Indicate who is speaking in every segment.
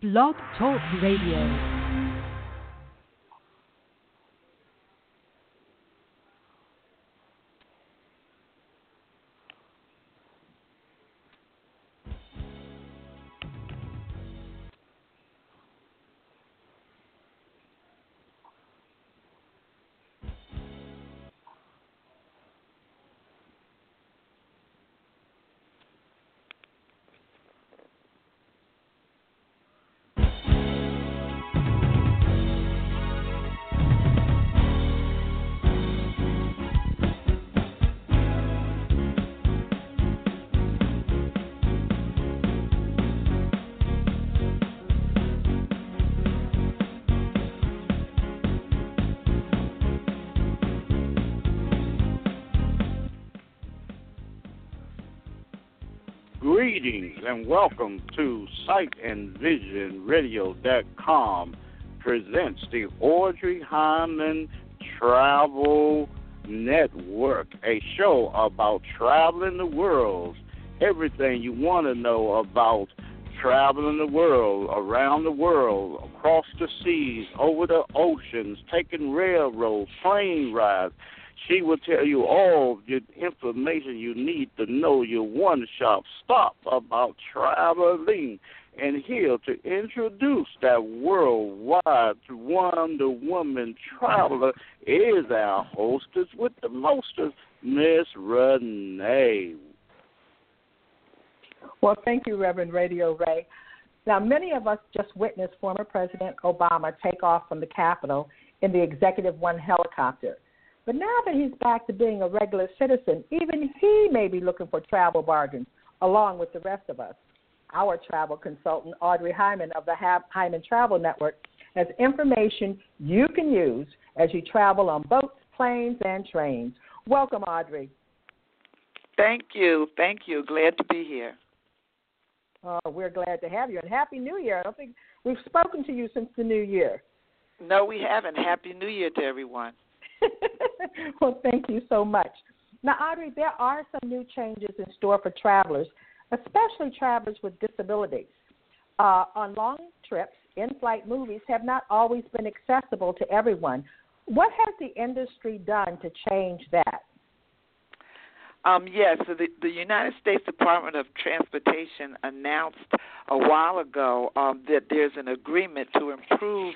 Speaker 1: Blog Talk Radio.
Speaker 2: Greetings and welcome to SightandVisionRadio.com presents the Audrey Hyman Travel Network, a show about traveling the world, everything you want to know about traveling the world, around the world, across the seas, over the oceans, taking railroads, plane rides. She will tell you all the information you need to know, your one-stop stop about traveling. And here to introduce that worldwide Wonder Woman traveler is our hostess with the mostest, Miss Renee.
Speaker 3: Well, thank you, Reverend Radio Ray. Now, many of us just witnessed former President Obama take off from the Capitol in the Executive One helicopter. But now that he's back to being a regular citizen, even he may be looking for travel bargains, along with the rest of us. Our travel consultant, Audrey Hyman of the Hyman Travel Network, has information you can use as you travel on boats, planes, and trains. Welcome, Audrey.
Speaker 4: Thank you. Thank you. Glad to be here.
Speaker 3: Oh, we're glad to have you. And Happy New Year. I don't think we've spoken to you since the New Year.
Speaker 4: No, we haven't. Happy New Year to everyone.
Speaker 3: Well, thank you so much. Now, Audrey, there are some new changes in store for travelers, especially travelers with disabilities. On long trips, in-flight movies have not always been accessible to everyone. What has the industry done to change that?
Speaker 4: Yes, so the United States Department of Transportation announced a while ago that there's an agreement to improve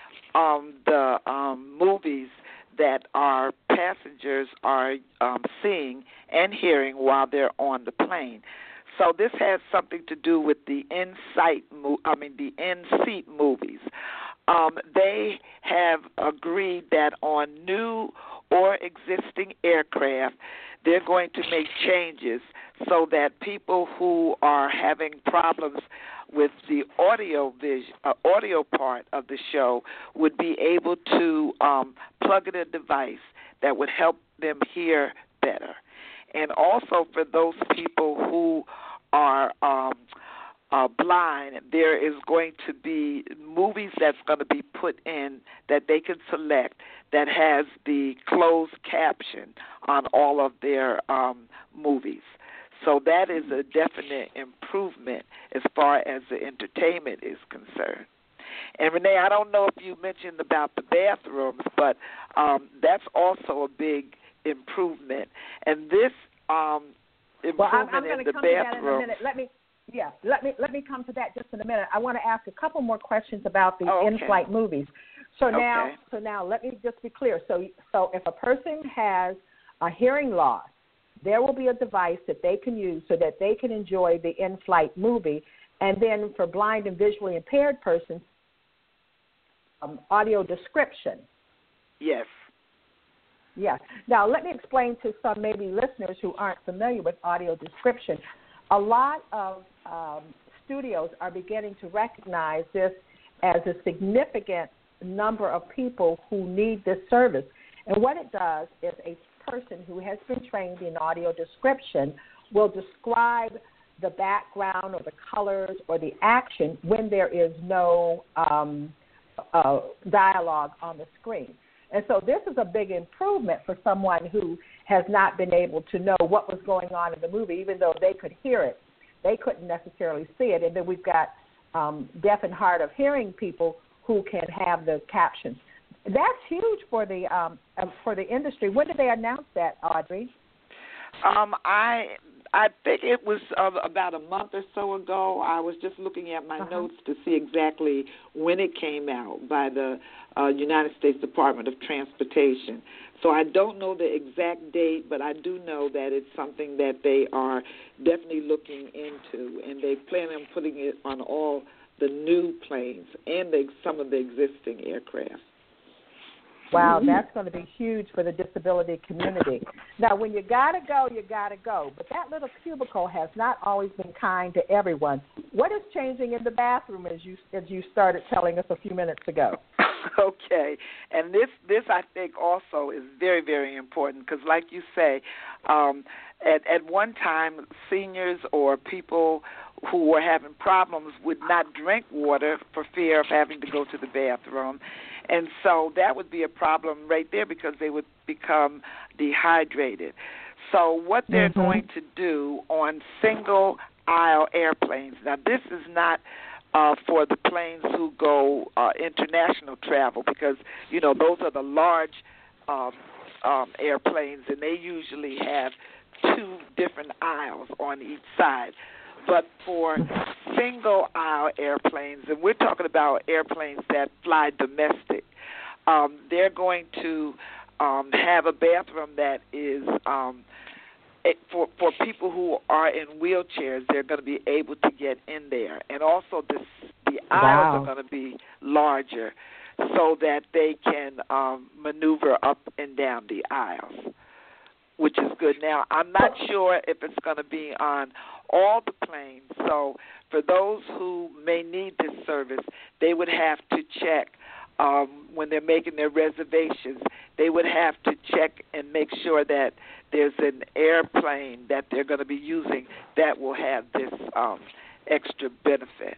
Speaker 4: the movies that our passengers are seeing and hearing while they're on the plane. So this has something to do with the in-seat movies. They have agreed that on new or existing aircraft, they're going to make changes so that people who are having problems with the audio part of the show would be able to plug in a device that would help them hear better. And also for those people who are blind, there is going to be movies that's going to be put in that they can select that has the closed caption on all of their movies. So that is a definite improvement as far as the entertainment is concerned. And, Renee, I don't know if you mentioned about the bathrooms, but that's also a big improvement. And this improvement in the bathroom.
Speaker 3: Let me come to that just in a minute. I want to ask a couple more questions about the in-flight movies. So now let me just be clear. So if a person has a hearing loss, there will be a device that they can use so that they can enjoy the in-flight movie. And then for blind and visually impaired persons, audio description.
Speaker 4: Yes.
Speaker 3: Yes. Now, let me explain to some maybe listeners who aren't familiar with audio description. A lot of studios are beginning to recognize this as a significant number of people who need this service. And what it does is a person who has been trained in audio description will describe the background or the colors or the action when there is no dialogue on the screen. And so this is a big improvement for someone who has not been able to know what was going on in the movie, even though they could hear it. They couldn't necessarily see it. And then we've got deaf and hard of hearing people who can have the captions. That's huge for the industry. When did they announce that, Audrey?
Speaker 4: I think it was about a month or so ago. I was just looking at my notes to see exactly when it came out by the United States Department of Transportation. So I don't know the exact date, but I do know that it's something that they are definitely looking into, and they plan on putting it on all the new planes and some of the existing aircraft.
Speaker 3: Wow, that's going to be huge for the disability community. Now, when you got to go, you got to go. But that little cubicle has not always been kind to everyone. What is changing in the bathroom as you started telling us a few minutes ago?
Speaker 4: Okay, and this I think also is very, very important because, like you say, at one time, seniors or people who were having problems would not drink water for fear of having to go to the bathroom. And so that would be a problem right there because they would become dehydrated. So what they're going to do on single-aisle airplanes, now this is not for the planes who go international travel because, those are the large airplanes, and they usually have 2 different aisles on each side. But for single-aisle airplanes, and we're talking about airplanes that fly domestic, they're going to have a bathroom that is for people who are in wheelchairs. They're going to be able to get in there, and also the aisles are going to be larger so that they can maneuver up and down the aisles, which is good. Now, I'm not sure if it's going to be on all the planes. So for those who may need this service, they would have to check when they're making their reservations. They would have to check and make sure that there's an airplane that they're going to be using that will have this extra benefit.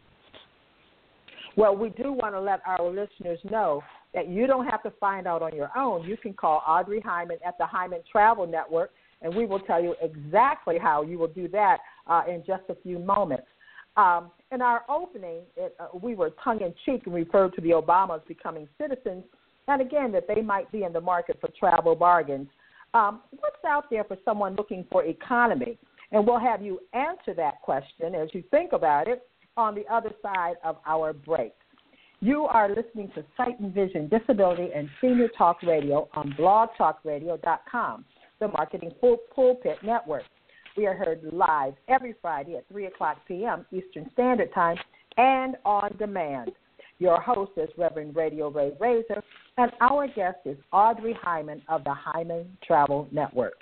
Speaker 3: Well, we do want to let our listeners know that you don't have to find out on your own. You can call Audrey Hyman at the Hyman Travel Network, and we will tell you exactly how you will do that in just a few moments. In our opening, we were tongue-in-cheek and referred to the Obamas becoming citizens, and again, that they might be in the market for travel bargains. What's out there for someone looking for economy? And we'll have you answer that question as you think about it on the other side of our break. You are listening to Sight and Vision, Disability, and Senior Talk Radio on blogtalkradio.com, the Marketing Pulpit Network. We are heard live every Friday at 3 o'clock p.m. Eastern Standard Time and on demand. Your host is Reverend Radio Ray Razor, and our guest is Audrey Hyman of the Hyman Travel Network.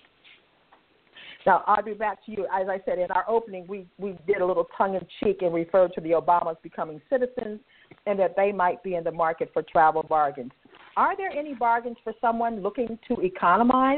Speaker 3: Now, Audrey, back to you. As I said in our opening, we did a little tongue-in-cheek and referred to the Obamas becoming citizens and that they might be in the market for travel bargains. Are there any bargains for someone looking to economize?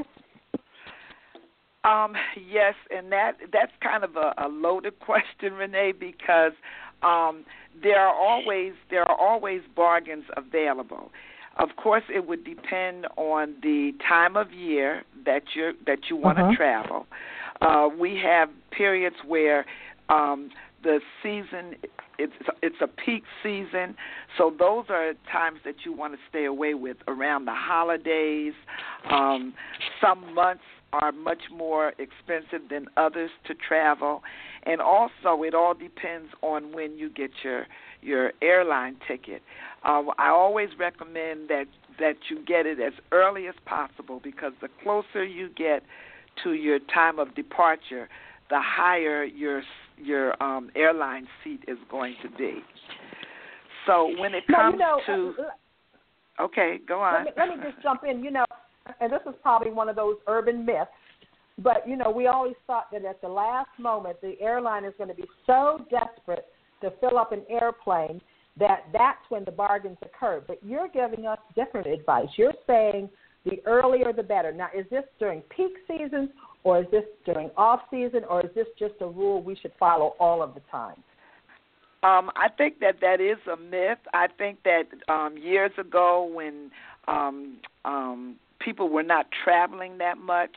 Speaker 4: Yes, and that's kind of a loaded question, Renee, because there are always bargains available. Of course, it would depend on the time of year that you want to travel. We have periods where the season it's a peak season, so those are times that you want to stay away with around the holidays. Some months are much more expensive than others to travel, and also it all depends on when you get your airline ticket. I always recommend that you get it as early as possible because the closer you get to your time of departure, the higher your airline seat is going to be. So when it comes okay, go on.
Speaker 3: Let me just jump in. And this is probably one of those urban myths, but, we always thought that at the last moment the airline is going to be so desperate to fill up an airplane that's when the bargains occur. But you're giving us different advice. You're saying the earlier the better. Now, is this during peak seasons, or is this during off-season, or is this just a rule we should follow all of the time?
Speaker 4: I think that is a myth. I think that years ago when people were not traveling that much,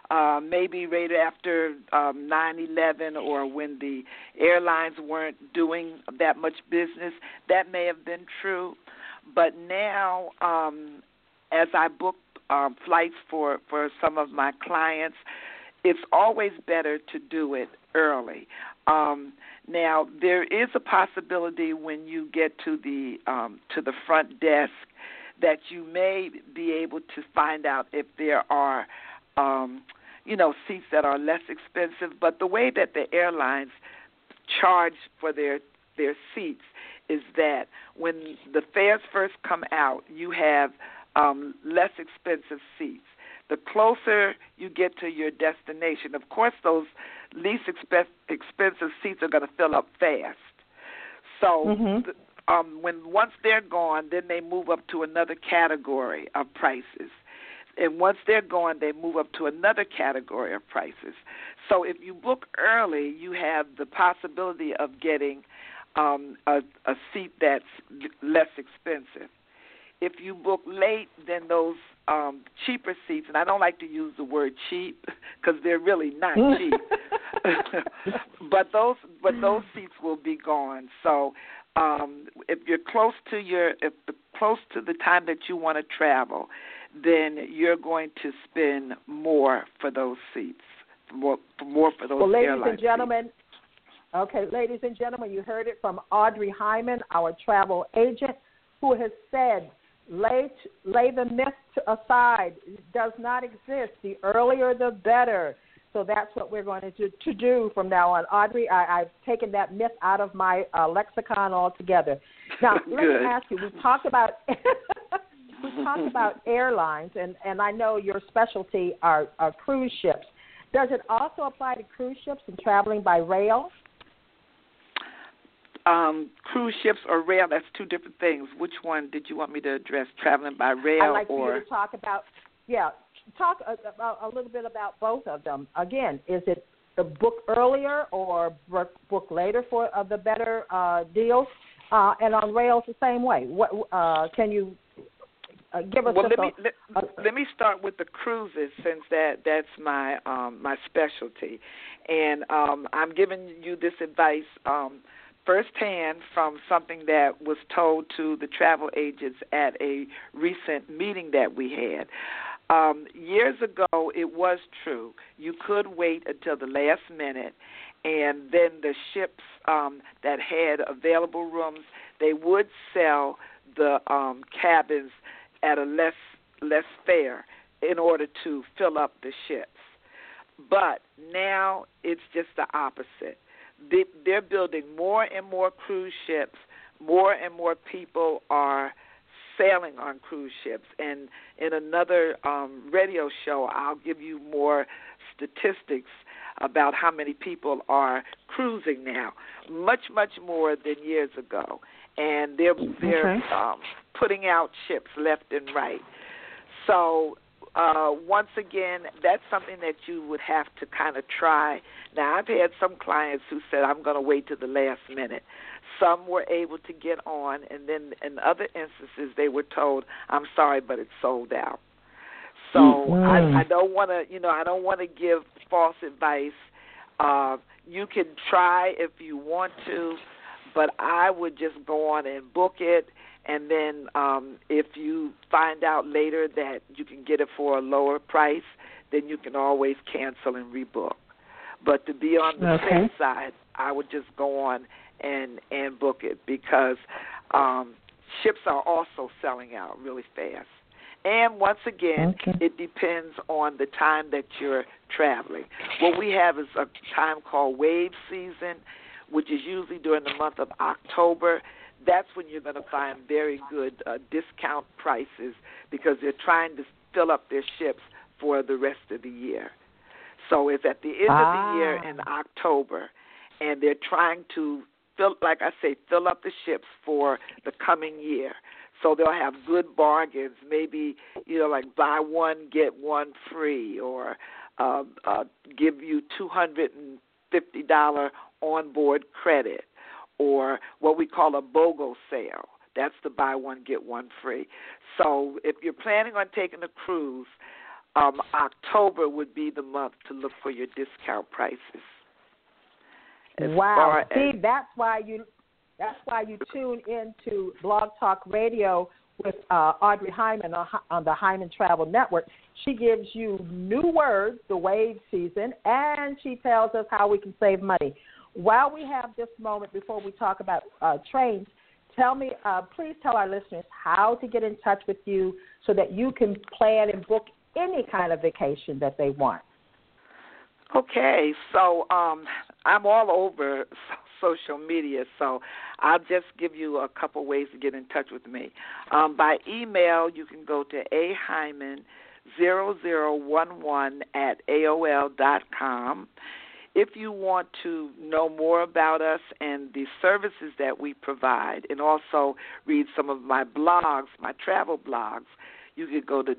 Speaker 4: maybe right after 9/11 or when the airlines weren't doing that much business. That may have been true. But now, as I book flights for some of my clients, it's always better to do it early. Now, there is a possibility when you get to the front desk that you may be able to find out if there are, seats that are less expensive. But the way that the airlines charge for their seats is that when the fares first come out, you have less expensive seats. The closer you get to your destination, of course, those least expensive seats are going to fill up fast. So once they're gone, then they move up to another category of prices. And once they're gone, they move up to another category of prices. So if you book early, you have the possibility of getting a seat that's less expensive. If you book late, then those cheaper seats, and I don't like to use the word cheap because they're really not cheap, but those seats will be gone. So if you're close to the time that you want to travel, then you're going to spend more for those seats, more for those airline
Speaker 3: and gentlemen.
Speaker 4: Seats.
Speaker 3: Okay, ladies and gentlemen, you heard it from Audrey Hyman, our travel agent, who has said, lay the myth aside. It does not exist. The earlier, the better. So that's what we're going to do from now on. Audrey, I've taken that myth out of my lexicon altogether. Now, let me ask you, we talked about airlines, and I know your specialty are cruise ships. Does it also apply to cruise ships and traveling by rail?
Speaker 4: Cruise ships or rail, that's two different things. Which one did you want me to address, traveling by rail
Speaker 3: I'd like
Speaker 4: or?
Speaker 3: For you to talk about a little bit about both of them. Again, is it the book earlier or book later for the better deals? And on rails the same way. What can you give us?
Speaker 4: Well, let me start with the cruises since that's my my specialty, and I'm giving you this advice firsthand from something that was told to the travel agents at a recent meeting that we had. Years ago, it was true. You could wait until the last minute, and then the ships that had available rooms, they would sell the cabins at a less fare in order to fill up the ships. But now it's just the opposite. They're building more and more cruise ships. More and more people are sailing on cruise ships. And in another radio show, I'll give you more statistics about how many people are cruising now. Much, much more than years ago. And they're putting out ships left and right. So once again, that's something that you would have to kind of try. Now, I've had some clients who said, I'm going to wait to the last minute. Some were able to get on, and then in other instances, they were told, I'm sorry, but it's sold out. So I don't want to, I don't want to give false advice. You can try if you want to, but I would just go on and book it. And then if you find out later that you can get it for a lower price, then you can always cancel and rebook. But to be on the safe side, I would just go on and book it because ships are also selling out really fast. And once again, it depends on the time that you're traveling. What we have is a time called wave season, which is usually during the month of October. That's when you're going to find very good discount prices because they're trying to fill up their ships for the rest of the year. So it's at the end of the year in October, and they're trying to fill up the ships for the coming year. So they'll have good bargains, maybe, like buy one, get one free, or give you $250 onboard credit, or what we call a BOGO sale. That's the buy one, get one free. So if you're planning on taking a cruise, October would be the month to look for your discount prices.
Speaker 3: Wow! See, that's why you tune into Blog Talk Radio with Audrey Hyman on the Hyman Travel Network. She gives you new words, the wave season, and she tells us how we can save money. While we have this moment before we talk about trains, please tell our listeners how to get in touch with you so that you can plan and book any kind of vacation that they want.
Speaker 4: Okay, so I'm all over social media, so I'll just give you a couple ways to get in touch with me. By email, you can go to ahyman0011@aol.com. If you want to know more about us and the services that we provide and also read some of my blogs, my travel blogs, you can go to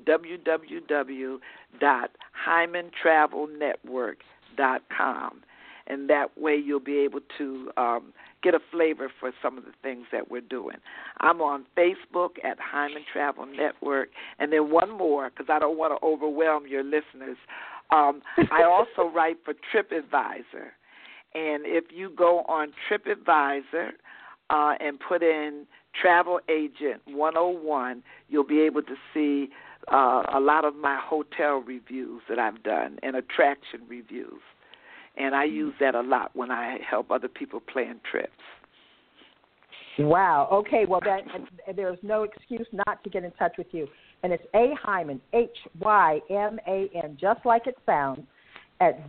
Speaker 4: www.hymantravelnetwork.com. And that way you'll be able to get a flavor for some of the things that we're doing. I'm on Facebook at Hyman Travel Network. And then one more, because I don't want to overwhelm your listeners, I also write for TripAdvisor. And if you go on TripAdvisor and put in Travel Agent 101, you'll be able to see a lot of my hotel reviews that I've done and attraction reviews. And I use that a lot when I help other people plan trips.
Speaker 3: Wow. Okay. Well, there's no excuse not to get in touch with you. And it's A Hyman, HYMAN, just like it sounds, at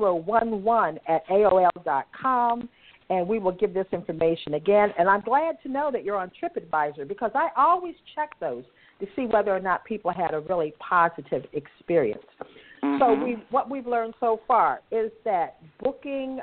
Speaker 3: 0011@AOL.com. And we will give this information again. And I'm glad to know that you're on TripAdvisor because I always check those to see whether or not people had a really positive experience. Mm-hmm. So what we've learned so far is that booking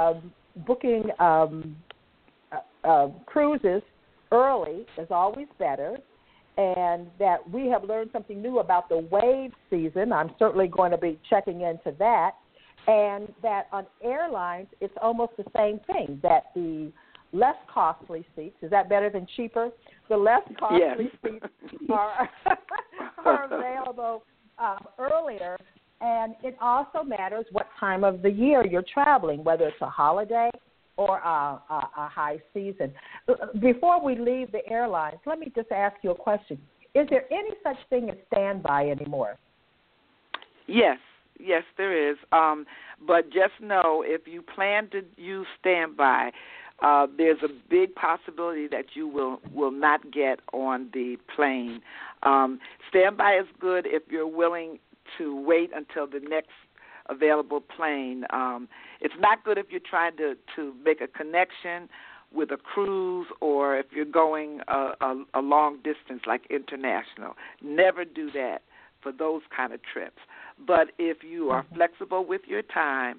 Speaker 3: cruises early is always better, and that we have learned something new about the wave season. I'm certainly going to be checking into that, and that on airlines it's almost the same thing, that the less costly seats, is that better than cheaper? The less costly seats are available earlier. And it also matters what time of the year you're traveling, whether it's a holiday or a high season. Before we leave the airlines, let me just ask you a question. Is there any such thing as standby anymore?
Speaker 4: Yes, there is. But just know if you plan to use standby, there's a big possibility that you will not get on the plane. Standby is good if you're willing to wait until the next available plane. It's not good if you're trying to make a connection with a cruise or if you're going a long distance like international. Never do that for those kind of trips. But if you are flexible with your time,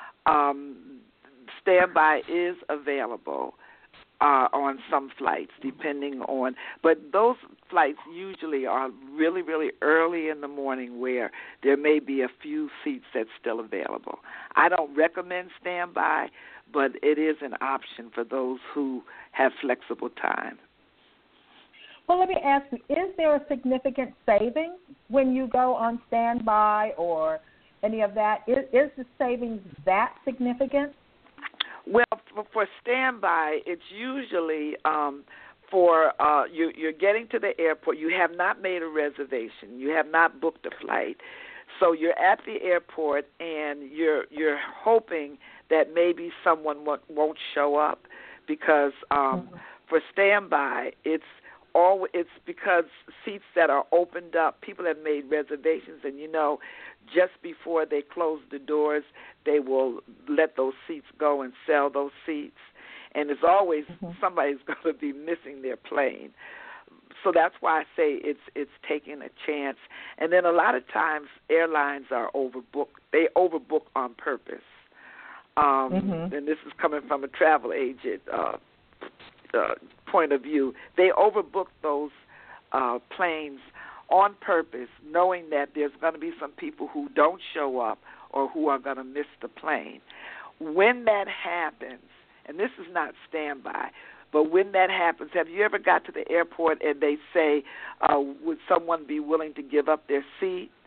Speaker 4: standby is available on some flights, depending on. But those flights usually are really, really early in the morning where there may be a few seats that's still available. I don't recommend standby, but it is an option for those who have flexible time.
Speaker 3: Well, let me ask you, is there a significant savings when you go on standby or any of that? Is the savings that significant?
Speaker 4: Well, for standby, it's usually you're getting to the airport. You have not made a reservation. You have not booked a flight. So you're at the airport, and you're hoping that maybe someone won't show up because for standby, it's because seats that are opened up, people have made reservations, and just before they close the doors, they will let those seats go and sell those seats. And it's always somebody's going to be missing their plane. So that's why I say it's taking a chance. And then a lot of times airlines are overbooked. They overbook on purpose. And this is coming from a travel agent point of view. They overbook those planes on purpose, knowing that there's going to be some people who don't show up or who are going to miss the plane. When that happens, and this is not standby, but when that happens, have you ever got to the airport and they say, would someone be willing to give up their seat?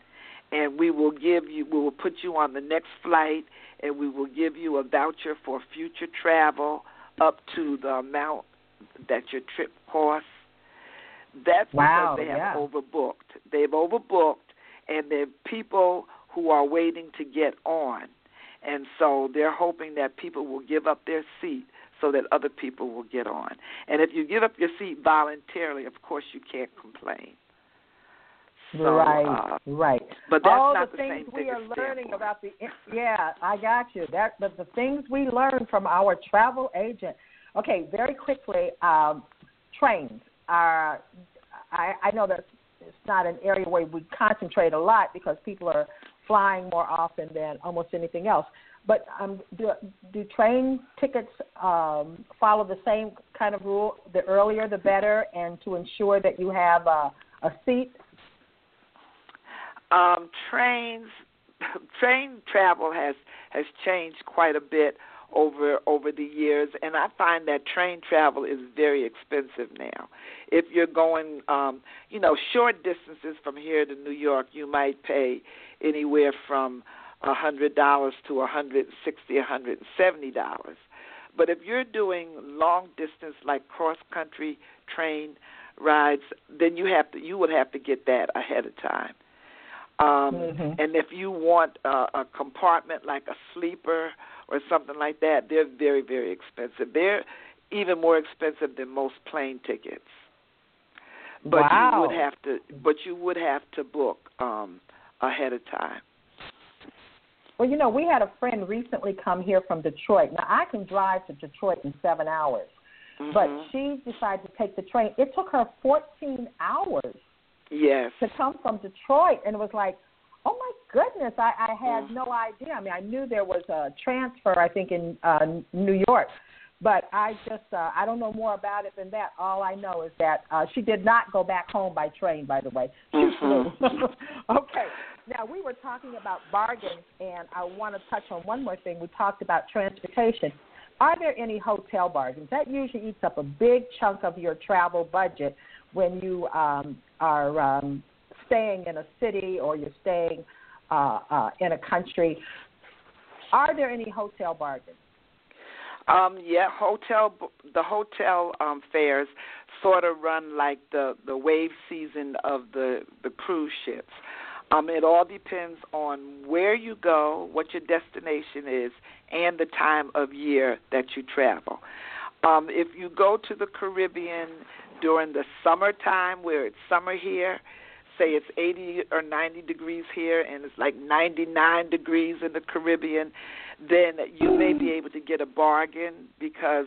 Speaker 4: and we will put you on the next flight, and we will give you a voucher for future travel up to the amount that your trip costs. That's because they have overbooked. They've overbooked, and there are people who are waiting to get on. And so they're hoping that people will give up their seat so that other people will get on. And if you give up your seat voluntarily, of course you can't complain. So,
Speaker 3: right.
Speaker 4: But that's
Speaker 3: all
Speaker 4: not
Speaker 3: the
Speaker 4: the
Speaker 3: things
Speaker 4: same
Speaker 3: we
Speaker 4: thing
Speaker 3: are
Speaker 4: as
Speaker 3: learning
Speaker 4: Stanford.
Speaker 3: about I got you. But the things we learn from our travel agent. Okay, very quickly, trains are. I know that it's not an area where we concentrate a lot because people are flying more often than almost anything else. But do train tickets follow the same kind of rule? The earlier, the better, and to ensure that you have a seat.
Speaker 4: Train travel has changed quite a bit over the years, and I find that train travel is very expensive now. If you're going, short distances from here to New York, you might pay anywhere from $100 to $160, $170. But if you're doing long distance like cross country train rides, then you would have to get that ahead of time. And if you want a compartment like a sleeper or something like that, they're very, very expensive. They're even more expensive than most plane tickets. But you would have to book ahead of time.
Speaker 3: Well, we had a friend recently come here from Detroit. Now, I can drive to Detroit in 7 hours, but she decided to take the train. It took her 14 hours to come from Detroit, and it was like, oh, my goodness, I had no idea. I mean, I knew there was a transfer, I think, in New York, but I don't know more about it than that. All I know is that she did not go back home by train, by the way. She flew. Okay. Now, we were talking about bargains, and I want to touch on one more thing. We talked about transportation. Are there any hotel bargains? That usually eats up a big chunk of your travel budget when you are staying in a city or you're staying in a country. Are there any hotel bargains?
Speaker 4: The hotel fares sort of run like the wave season of the cruise ships. It all depends on where you go, what your destination is, and the time of year that you travel. If you go to the Caribbean during the summertime, where it's summer here, say it's 80 or 90 degrees here and it's like 99 degrees in the Caribbean, then you may be able to get a bargain because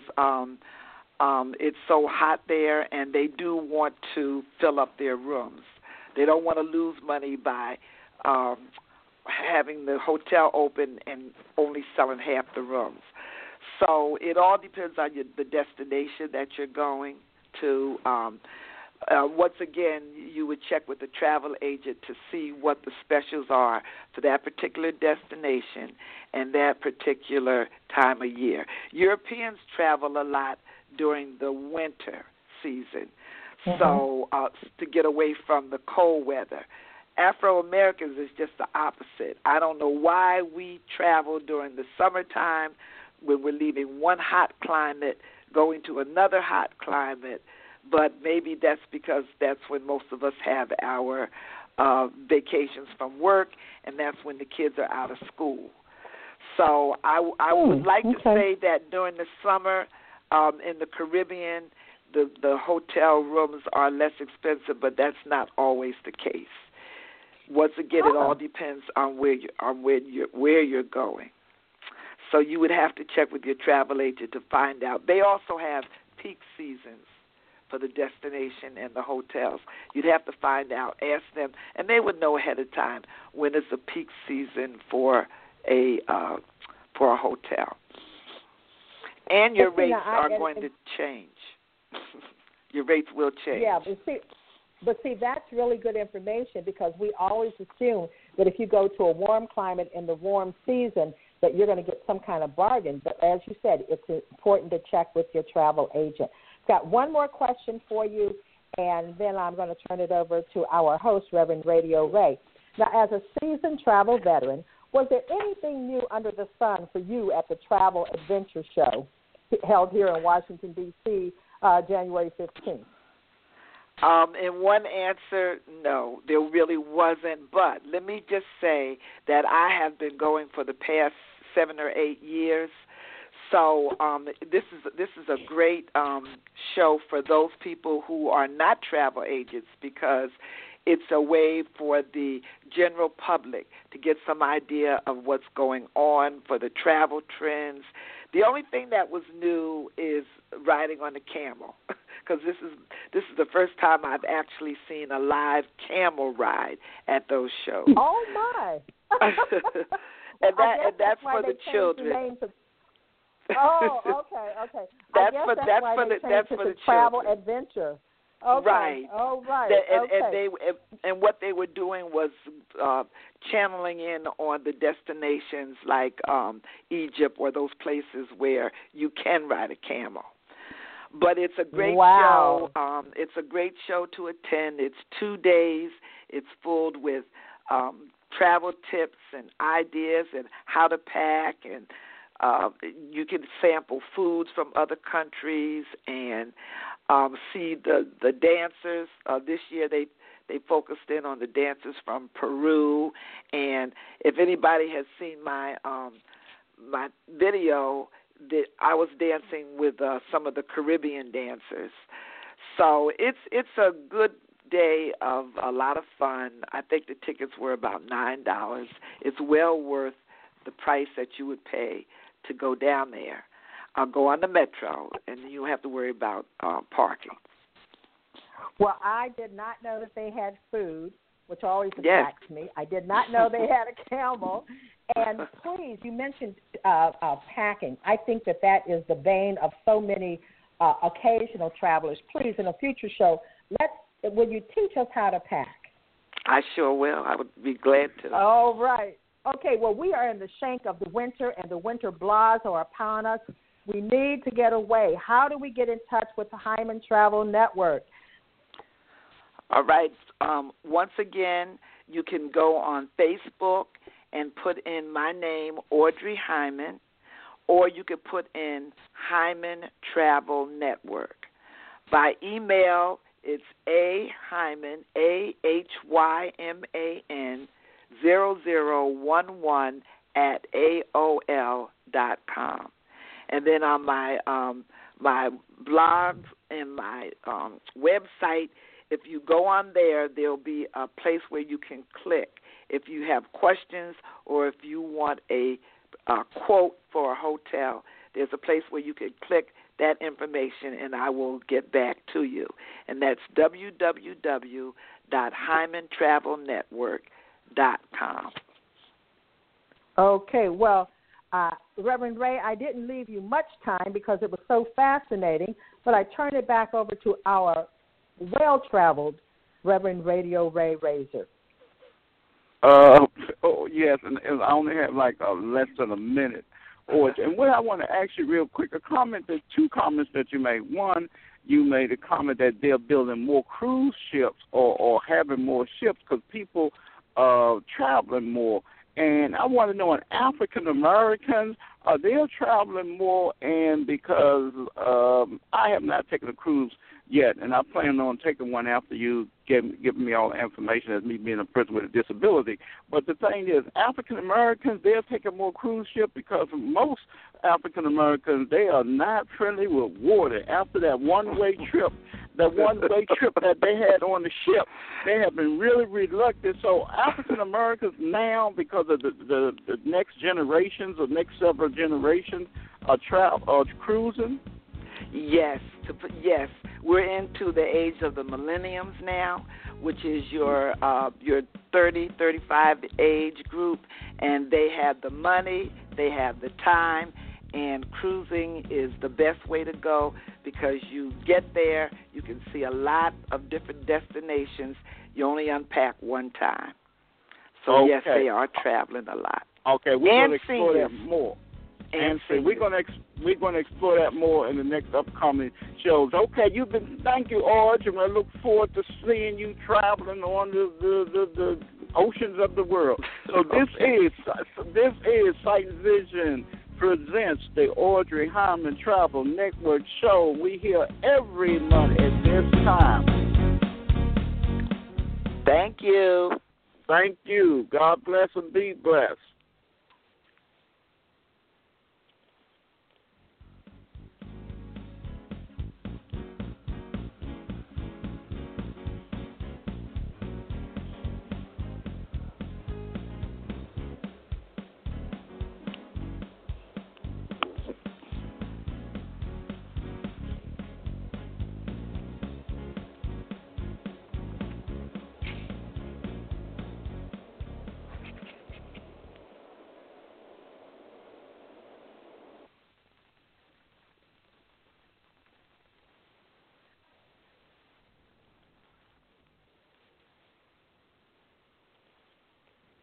Speaker 4: it's so hot there, and they do want to fill up their rooms. They don't want to lose money by having the hotel open and only selling half the rooms. So it all depends on the destination that you're going to. Once again, you would check with the travel agent to see what the specials are for that particular destination and that particular time of year. Europeans travel a lot during the winter season, so to get away from the cold weather. Afro-Americans is just the opposite. I don't know why we travel during the summertime when we're leaving one hot climate, going to another hot climate, but maybe that's because that's when most of us have our vacations from work, and that's when the kids are out of school. So I would like to say that during the summer in the Caribbean, the hotel rooms are less expensive, but that's not always the case. Once again, it all depends on where you're going. So you would have to check with your travel agent to find out. They also have peak seasons for the destination and the hotels. You'd have to find out, ask them, and they would know ahead of time when is the peak season for a hotel. And your rates are going to change. Your rates will change.
Speaker 3: Yeah, but see, that's really good information because we always assume that if you go to a warm climate in the warm season that you're going to get some kind of bargain. But as you said, it's important to check with your travel agent. Got one more question for you, and then I'm going to turn it over to our host, Reverend Radio Ray. Now, as a seasoned travel veteran, was there anything new under the sun for you at the Travel Adventure Show held here in Washington, D.C., January 15th?
Speaker 4: In one answer, no, there really wasn't. But let me just say that I have been going for the past 7 or 8 years. So this is a great show for those people who are not travel agents, because it's a way for the general public to get some idea of what's going on for the travel trends. The only thing that was new is riding on a camel, because this is the first time I've actually seen a live camel ride at those shows.
Speaker 3: Oh my!
Speaker 4: and that's for the children.
Speaker 3: Okay.
Speaker 4: That's for the
Speaker 3: Travel
Speaker 4: children.
Speaker 3: Adventure. Okay.
Speaker 4: Right.
Speaker 3: Oh, right.
Speaker 4: And what they were doing was channeling in on the destinations like Egypt or those places where you can ride a camel. But it's a great show. It's a great show to attend. It's 2 days. It's filled with travel tips and ideas and how to pack, and you can sample foods from other countries and see the dancers. This year they focused in on the dancers from Peru, and if anybody has seen my my video, that I was dancing with some of the Caribbean dancers. So it's a good day of a lot of fun. I think the tickets were about $9. It's well worth the price that you would pay to go down there. I'll go on the Metro, and you don't have to worry about parking.
Speaker 3: Well, I did not know that they had food, which always attracts me. I did not know they had a camel. And please, you mentioned packing. I think that is the bane of so many occasional travelers. Please, in a future show, will you teach us how to pack?
Speaker 4: I sure will. I would be glad to.
Speaker 3: All right. Okay, well, we are in the shank of the winter, and the winter blahs are upon us. We need to get away. How do we get in touch with the Hyman Travel Network?
Speaker 4: All right. Once again, you can go on Facebook and put in my name, Audrey Hyman, or you could put in Hyman Travel Network. By email, it's ahyman, AHYMAN, 0011 at AOL.com. And then on my my blog and my website, if you go on there, there'll be a place where you can click if you have questions or if you want a quote for a hotel. There's a place where you can click that information, and I will get back to you. And that's www.hymantravelnetwork.com.
Speaker 3: Okay, well, Reverend Ray, I didn't leave you much time because it was so fascinating, but I turn it back over to our well-traveled Reverend Radio Ray Razor.
Speaker 2: Yes, and I only have like less than a minute. And what I want to ask you real quick, there's two comments that you made. One, you made a comment that they're building more cruise ships or having more ships because people traveling more. And I want to know, African Americans, are they traveling more? And because I have not taken a cruise yet, and I plan on taking one after you giving me all the information as me being a person with a disability. But the thing is, African Americans, they're taking more cruise ships because most African Americans, they are not friendly with water. After that one-way trip that they had on the ship, they have been really reluctant. So African Americans now, because of the next generations or next several generations, are cruising.
Speaker 4: Yes, we're into the age of the millenniums now, which is your 30, 35 age group, and they have the money, they have the time, and cruising is the best way to go because you get there, you can see a lot of different destinations. You only unpack one time. So,
Speaker 2: okay.
Speaker 4: Yes, they are traveling a lot.
Speaker 2: Okay, we're going to explore that more. And we're going to explore that more in the next upcoming shows. Okay, thank you, Audrey, and I look forward to seeing you traveling on the oceans of the world. So this is Sight and Vision presents the Audrey Harmon Travel Network show. We here every month at this time.
Speaker 4: Thank you.
Speaker 2: Thank you. God bless and be blessed.